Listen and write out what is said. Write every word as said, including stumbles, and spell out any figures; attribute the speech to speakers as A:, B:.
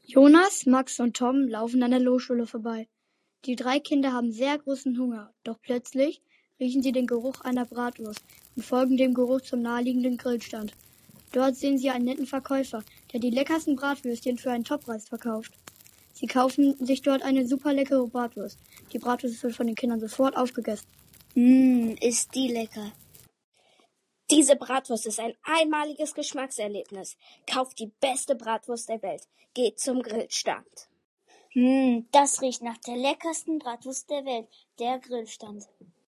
A: Jonas, Max und Tom laufen an der Losschule vorbei. Die drei Kinder haben sehr großen Hunger, doch plötzlich riechen sie den Geruch einer Bratwurst und folgen dem Geruch zum naheliegenden Grillstand. Dort sehen sie einen netten Verkäufer, der die leckersten Bratwürstchen für einen Toppreis verkauft. Sie kaufen sich dort eine super leckere Bratwurst. Die Bratwurst wird von den Kindern sofort aufgegessen.
B: Mmm, ist die lecker. Diese Bratwurst ist ein einmaliges Geschmackserlebnis. Kauft die beste Bratwurst der Welt. Geht zum Grillstand.
C: Mmm, das riecht nach der leckersten Bratwurst der Welt. Der Grillstand.